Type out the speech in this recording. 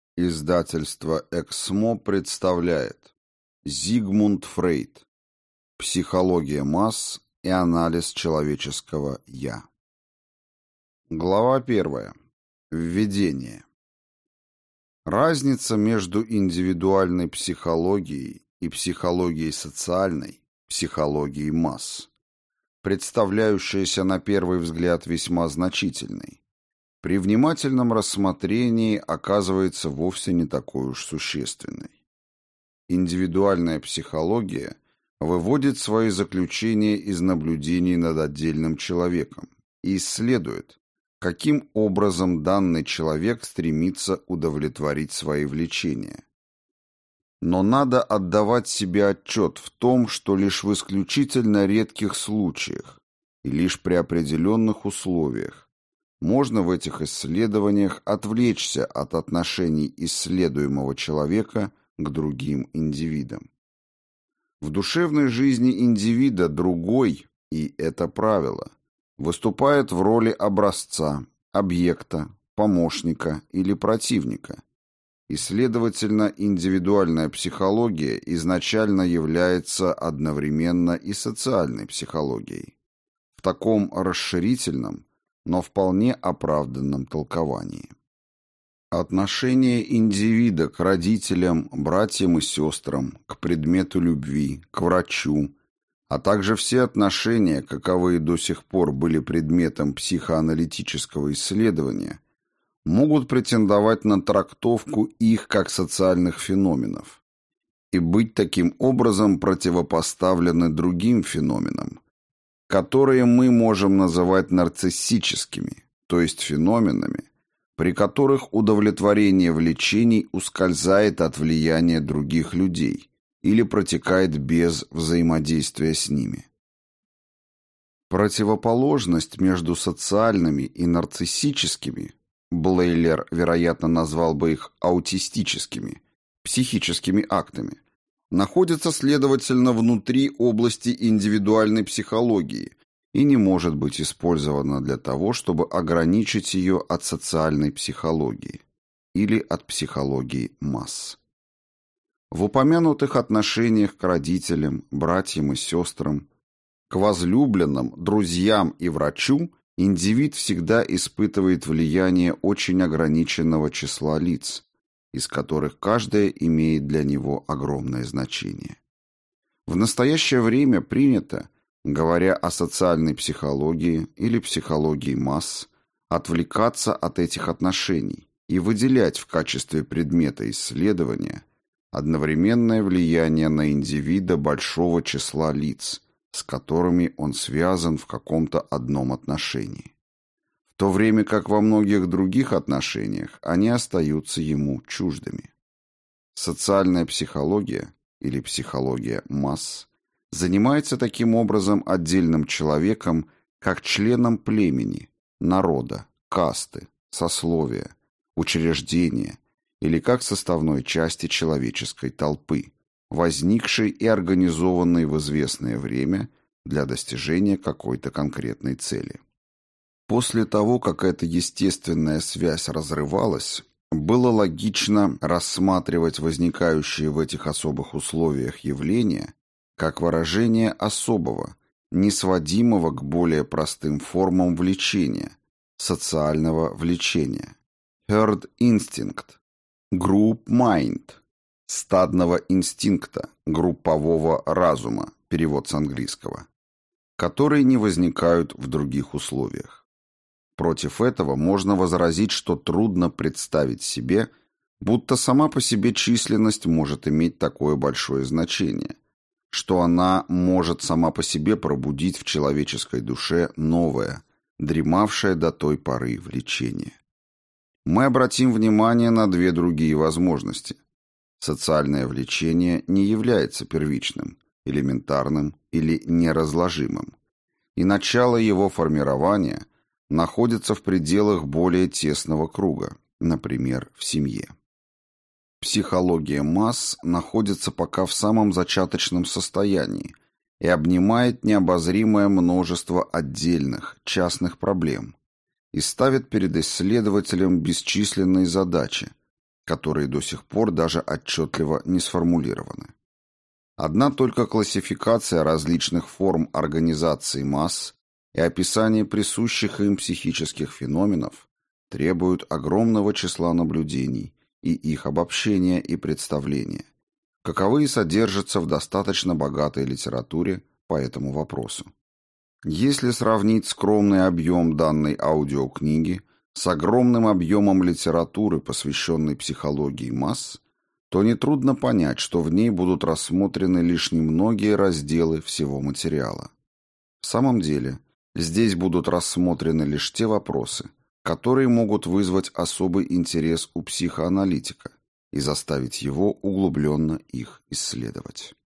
Издательство «Эксмо» представляет Зигмунд Фрейд. Психология масс и анализ человеческого «я». Глава 1. Введение. Разница между индивидуальной психологией и психологией социальной, психологией масс, представляющаяся на первый взгляд весьма значительной, при внимательном рассмотрении оказывается вовсе не такой уж существенной. Индивидуальная психология выводит свои заключения из наблюдений над отдельным человеком и исследует, каким образом данный человек стремится удовлетворить свои влечения. Но надо отдавать себе отчет в том, что лишь в исключительно редких случаях и лишь при определенных условиях можно в этих исследованиях отвлечься от отношений исследуемого человека к другим индивидам. В душевной жизни индивида другой, и это правило, выступает в роли образца, объекта, помощника или противника, и, следовательно, индивидуальная психология изначально является одновременно и социальной психологией. В таком расширительном, но вполне оправданном толковании. Отношение индивида к родителям, братьям и сестрам, к предмету любви, к врачу, а также все отношения, каковые до сих пор были предметом психоаналитического исследования, могут претендовать на трактовку их как социальных феноменов и быть таким образом противопоставлены другим феноменам, которые мы можем называть нарциссическими, то есть феноменами, при которых удовлетворение влечений ускользает от влияния других людей или протекает без взаимодействия с ними. Противоположность между социальными и нарциссическими, Блейлер, вероятно, назвал бы их аутистическими, психическими актами, находится, следовательно, внутри области индивидуальной психологии и не может быть использована для того, чтобы ограничить ее от социальной психологии или от психологии масс. В упомянутых отношениях к родителям, братьям и сестрам, к возлюбленным, друзьям и врачу индивид всегда испытывает влияние очень ограниченного числа лиц, из которых каждая имеет для него огромное значение. В настоящее время принято, говоря о социальной психологии или психологии масс, отвлекаться от этих отношений и выделять в качестве предмета исследования одновременное влияние на индивида большого числа лиц, с которыми он связан в каком-то одном отношении, в то время как во многих других отношениях они остаются ему чуждыми. Социальная психология или психология масс занимается таким образом отдельным человеком как членом племени, народа, касты, сословия, учреждения или как составной части человеческой толпы, возникшей и организованной в известное время для достижения какой-то конкретной цели. После того, как эта естественная связь разрывалась, было логично рассматривать возникающие в этих особых условиях явления как выражение особого, несводимого к более простым формам влечения, социального влечения, herd instinct, group mind, стадного инстинкта, группового разума, перевод с английского, которые не возникают в других условиях. Против этого можно возразить, что трудно представить себе, будто сама по себе численность может иметь такое большое значение, что она может сама по себе пробудить в человеческой душе новое, дремавшее до той поры влечение. Мы обратим внимание на две другие возможности. Социальное влечение не является первичным, элементарным или неразложимым, и начало его формирования находится в пределах более тесного круга, например, в семье. Психология масс находится пока в самом зачаточном состоянии и обнимает необозримое множество отдельных, частных проблем и ставит перед исследователем бесчисленные задачи, которые до сих пор даже отчетливо не сформулированы. Одна только классификация различных форм организации масс и описание присущих им психических феноменов требуют огромного числа наблюдений и их обобщения и представления, каковые содержатся в достаточно богатой литературе по этому вопросу. Если сравнить скромный объем данной аудиокниги с огромным объемом литературы, посвященной психологии масс, то нетрудно понять, что в ней будут рассмотрены лишь немногие разделы всего материала. В самом деле, здесь будут рассмотрены лишь те вопросы, которые могут вызвать особый интерес у психоаналитика и заставить его углубленно их исследовать.